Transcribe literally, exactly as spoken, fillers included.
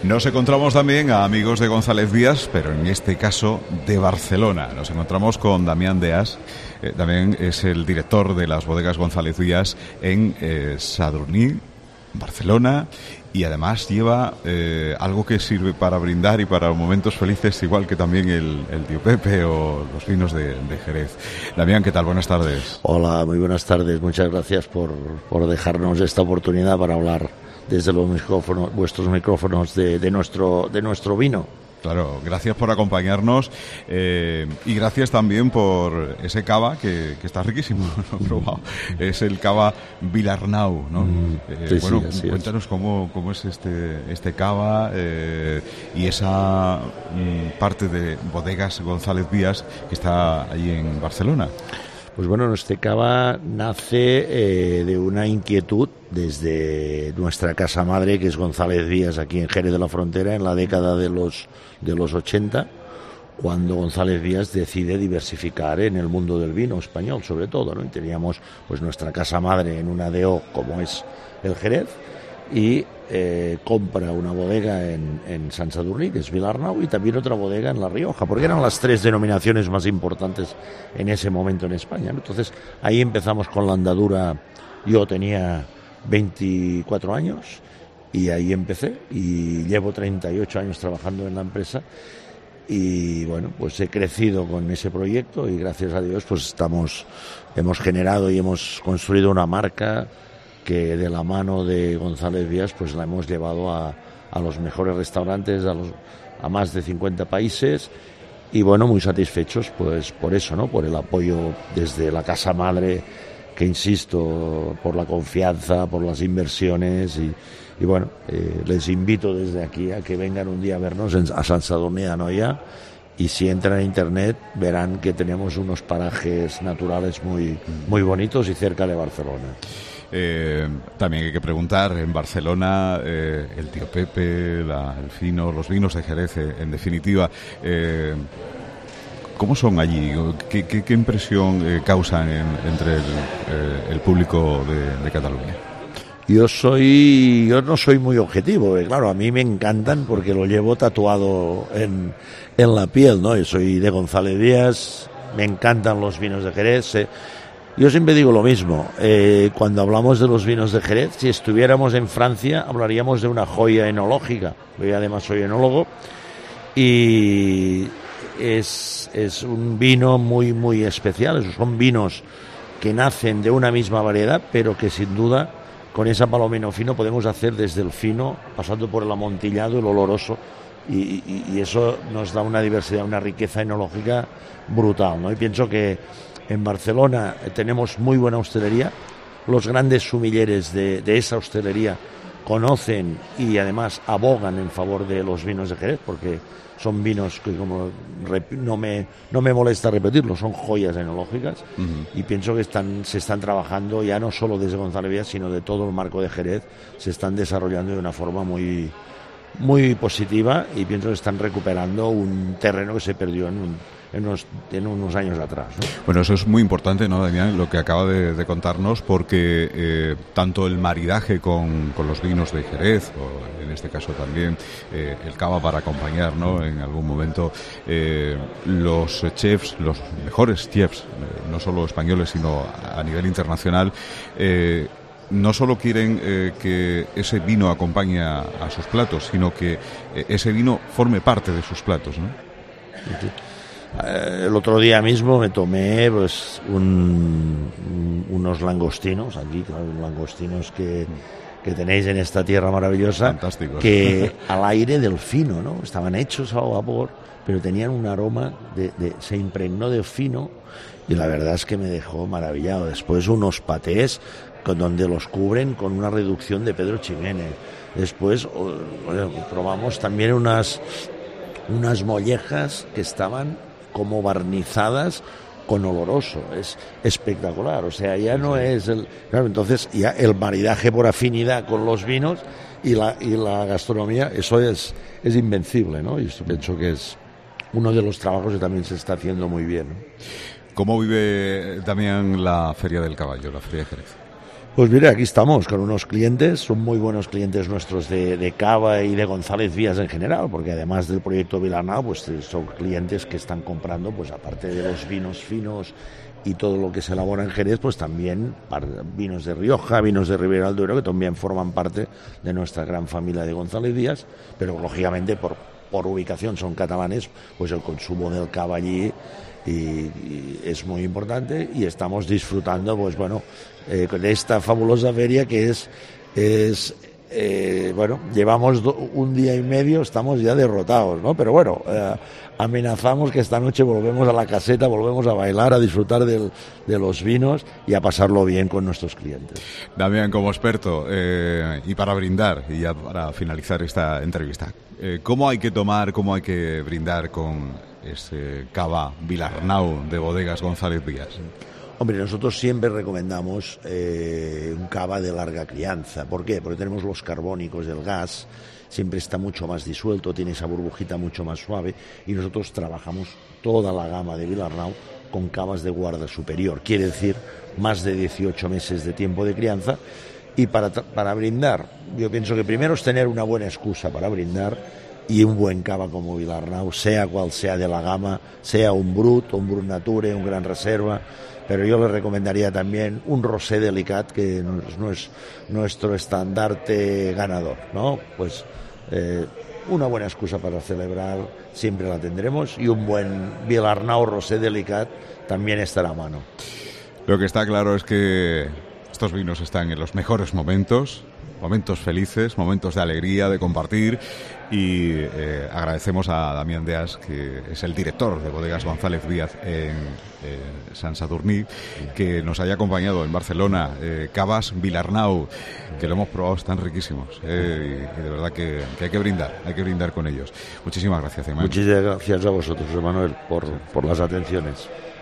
Nos encontramos también a amigos de González Vías, pero en este caso de Barcelona. Nos encontramos con Damián Deas, eh, también es el director de las bodegas González Vías en eh, Sadurní, Barcelona, y además lleva eh, algo que sirve para brindar y para momentos felices, igual que también el, el tío Pepe o los vinos de, de Jerez. Damián, ¿qué tal? Buenas tardes. Hola, muy buenas tardes. Muchas gracias por, por dejarnos esta oportunidad para hablar desde los micrófonos, vuestros micrófonos de, de nuestro de nuestro vino. Claro, gracias por acompañarnos eh, y gracias también por ese cava que, que está riquísimo, lo he probado. Es el cava Vilarnau, ¿no? Mm, eh, sí, bueno, sí, cuéntanos es. cómo, cómo es este este cava eh, y esa mm, parte de bodegas González Vías que está allí en Barcelona. Pues bueno, este cava nace eh, de una inquietud desde nuestra casa madre, que es González Vías, aquí en Jerez de la Frontera, en la década de los de los ochenta, cuando González Vías decide diversificar en el mundo del vino español, sobre todo, ¿no? Y teníamos pues nuestra casa madre en una D O como es el Jerez, y eh, compra una bodega en, en Sant Sadurní, que es Vilarnau, y también otra bodega en La Rioja, porque eran las tres denominaciones más importantes en ese momento en España, ¿no? Entonces ahí empezamos con la andadura. Yo tenía veinticuatro años y ahí empecé, y llevo treinta y ocho años trabajando en la empresa, y bueno, pues he crecido con ese proyecto y gracias a Dios pues estamos hemos generado y hemos construido una marca que de la mano de González Vías pues la hemos llevado a, a los mejores restaurantes, a, los, a más de cincuenta países, y bueno, muy satisfechos pues por eso, ¿no? Por el apoyo desde la casa madre, que insisto, por la confianza, por las inversiones, y, y bueno, eh, les invito desde aquí a que vengan un día a vernos en, a Sant Sadurní d'Anoia, y si entran a internet verán que tenemos unos parajes naturales muy, muy bonitos y cerca de Barcelona. Eh, también hay que preguntar, en Barcelona, eh, el tío Pepe, la, el fino, los vinos de Jerez, eh, en definitiva, eh, ¿cómo son allí? ¿Qué, qué, qué impresión eh, causan en, entre el, eh, el público de, de Cataluña? Yo soy, yo no soy muy objetivo, eh, claro, a mí me encantan porque lo llevo tatuado en, en la piel, ¿no? Yo soy de González Vías, me encantan los vinos de Jerez. Eh, Yo siempre digo lo mismo, eh, cuando hablamos de los vinos de Jerez, si estuviéramos en Francia hablaríamos de una joya enológica. Yo además soy enólogo, y es, es un vino muy muy especial. Son vinos que nacen de una misma variedad, pero que sin duda con esa palomino fino podemos hacer desde el fino, pasando por el amontillado, el oloroso, y, y, y eso nos da una diversidad, una riqueza enológica brutal, ¿no? Y pienso que en Barcelona tenemos muy buena hostelería. Los grandes sumilleres de, de esa hostelería conocen y además abogan en favor de los vinos de Jerez, porque son vinos que, como no me, no me molesta repetirlo, son joyas enológicas. Uh-huh. Y pienso que están, se están trabajando ya no solo desde González Vías, sino de todo el marco de Jerez, se están desarrollando de una forma muy, muy positiva, y pienso que están recuperando un terreno que se perdió en un En unos, en unos años atrás, ¿no? Bueno, eso es muy importante, ¿no, Damián? Lo que acaba de, de contarnos, porque eh, tanto el maridaje con, con los vinos de Jerez, o en este caso también eh, el cava para acompañar, ¿no?, en algún momento, eh, los chefs, los mejores chefs, eh, no solo españoles, sino a nivel internacional, eh, no solo quieren eh, que ese vino acompañe a, a sus platos, sino que eh, ese vino forme parte de sus platos, ¿no? Sí. El otro día mismo me tomé pues un, un, unos langostinos, aquí langostinos que, que tenéis en esta tierra maravillosa. Fantásticos. Que al aire del fino, ¿no? Estaban hechos a vapor, pero tenían un aroma, de, de, se impregnó de fino, y la verdad es que me dejó maravillado. Después unos patés con, donde los cubren con una reducción de Pedro Ximénez. Después bueno, probamos también unas, unas mollejas que estaban como barnizadas con oloroso. Es espectacular, o sea, ya no es el... Claro, entonces ya el maridaje por afinidad con los vinos y la, y la gastronomía, eso es, es invencible, ¿no? Y esto pienso que es uno de los trabajos que también se está haciendo muy bien, ¿no? ¿Cómo vive también la Feria del Caballo, la Feria de Jerez? Pues mira, aquí estamos con unos clientes, son muy buenos clientes nuestros de, de Cava y de González Vías en general, porque además del proyecto Vilarnau, pues son clientes que están comprando, pues aparte de los vinos finos y todo lo que se elabora en Jerez, pues también vinos de Rioja, vinos de Ribera del Duero, que también forman parte de nuestra gran familia de González Vías, pero lógicamente por, por ubicación son catalanes, pues el consumo del Cava allí y, y es muy importante y estamos disfrutando, pues bueno, eh, de esta fabulosa feria que es, es eh, bueno, llevamos do, un día y medio, estamos ya derrotados, ¿no? Pero bueno, eh, amenazamos que esta noche volvemos a la caseta, volvemos a bailar, a disfrutar del, de los vinos y a pasarlo bien con nuestros clientes. Damián, como experto, eh, y para brindar, y ya para finalizar esta entrevista, eh, ¿cómo hay que tomar, cómo hay que brindar con ese Cava Vilarnau de Bodegas González Vías? Hombre, nosotros siempre recomendamos eh, un cava de larga crianza. ¿Por qué? Porque tenemos los carbónicos del gas, siempre está mucho más disuelto, tiene esa burbujita mucho más suave y nosotros trabajamos toda la gama de Vilarnau con cavas de guarda superior, quiere decir más de dieciocho meses de tiempo de crianza. Y para, para brindar, yo pienso que primero es tener una buena excusa para brindar y un buen cava como Vilarnau, sea cual sea de la gama, sea un Brut, un Brut Nature, un Gran Reserva, pero yo le recomendaría también un Rosé Delicat, que no es nuestro estandarte ganador, ¿no? Pues eh, una buena excusa para celebrar siempre la tendremos y un buen Vilarnau Rosé Delicat también estará a mano. Lo que está claro es que estos vinos están en los mejores momentos, momentos felices, momentos de alegría, de compartir, y eh, agradecemos a Damián Deas, que es el director de Bodegas González Vías en eh, Sant Sadurní, que nos haya acompañado en Barcelona. eh, Cavas Vilarnau, que lo hemos probado, están riquísimos, eh, y, y de verdad que, que hay que brindar, hay que brindar con ellos. Muchísimas gracias, Emanuel. Muchísimas gracias a vosotros, Emanuel, por, por las atenciones.